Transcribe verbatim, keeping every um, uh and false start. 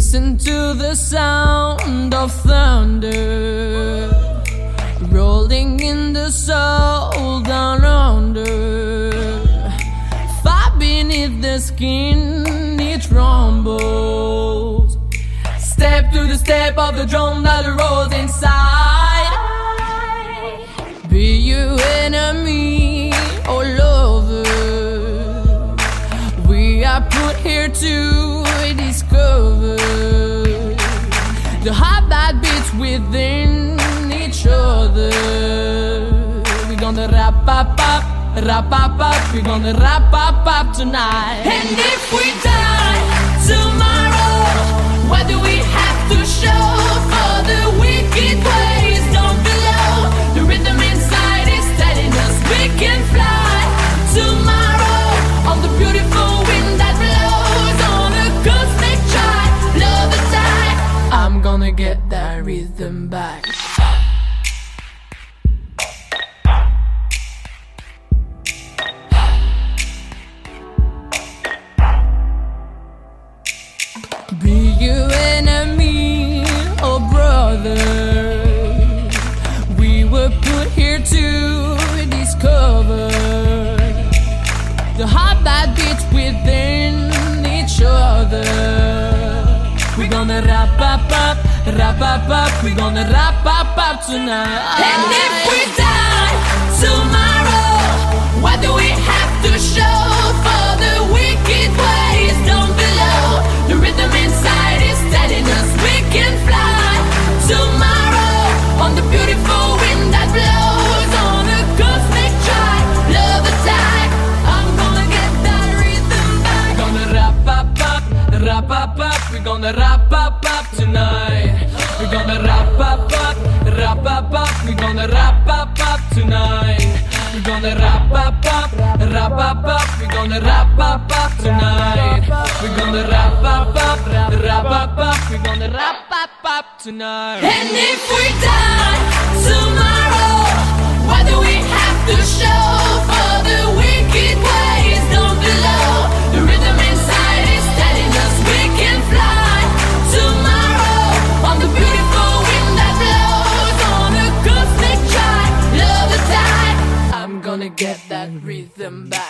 Listen to the sound of thunder rolling in the soul down under. Far beneath the skin it rumbles. Step to the step of the drum that rolls inside. Be you enemy or lover, we are put here to discover the heart that beats within each other. We're gonna wrap up up, wrap up up, we're gonna wrap up up tonight. And if we die tomorrow, what do we have to show for the wicked ways down below? The rhythm inside is telling us we can fly tomorrow on the beautiful wind that blows on a cosmic chart. Love the tide, I'm gonna get that rhythm back. Be you enemy or brother, we were put here to discover the heart that beats within each other. We're gonna wrap up up, wrap up up, we're gonna wrap up up tonight. And if we die tomorrow, what do we have to show for the wicked ways down below? The rhythm inside is telling us we can fly tomorrow on the beautiful wind that blows on a cosmic chart. Love the tide, I'm gonna get that rhythm back. We're gonna wrap up up, wrap up up, we're gonna wrap up up tonight. We're gonna wrap up up, wrap up up, we're gonna wrap up up tonight. We're gonna wrap up up, wrap up up, we're gonna wrap up up tonight. We're gonna wrap up up, wrap up up, we're gonna wrap up up tonight. And if we die tomorrow, what do we have to show for the wicked ways down below? The rhythm inside is telling us we can fly tomorrow on the beautiful wind that blows on a cosmic chart. Love the tide, I'm gonna get that rhythm back.